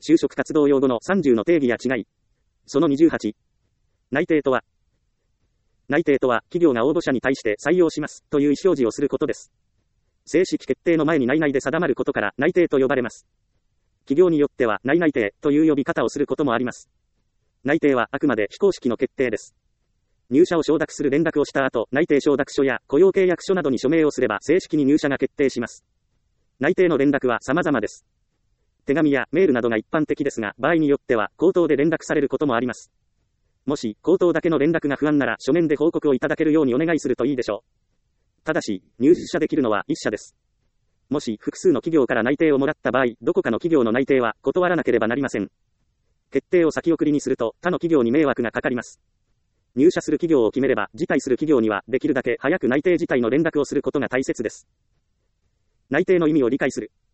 就職活動用語の30の定義や違い。その28。内定とは、企業が応募者に対して採用しますという意思表示をすることです。正式決定の前に内々で定まることから内定と呼ばれます。企業によっては内々定という呼び方をすることもあります。内定はあくまで非公式の決定です。入社を承諾する連絡をした後、内定承諾書や雇用契約書などに署名をすれば正式に入社が決定します。内定の連絡は様々です。手紙やメールなどが一般的ですが、場合によっては口頭で連絡されることもあります。もし口頭だけの連絡が不安なら書面で報告をいただけるようにお願いするといいでしょう。ただし、入社できるのは1社です。もし複数の企業から内定をもらった場合、どこかの企業の内定は断らなければなりません。決定を先送りにすると他の企業に迷惑がかかります。入社する企業を決めれば、辞退する企業にはできるだけ早く内定辞退の連絡をすることが大切です。内定の意味を理解する。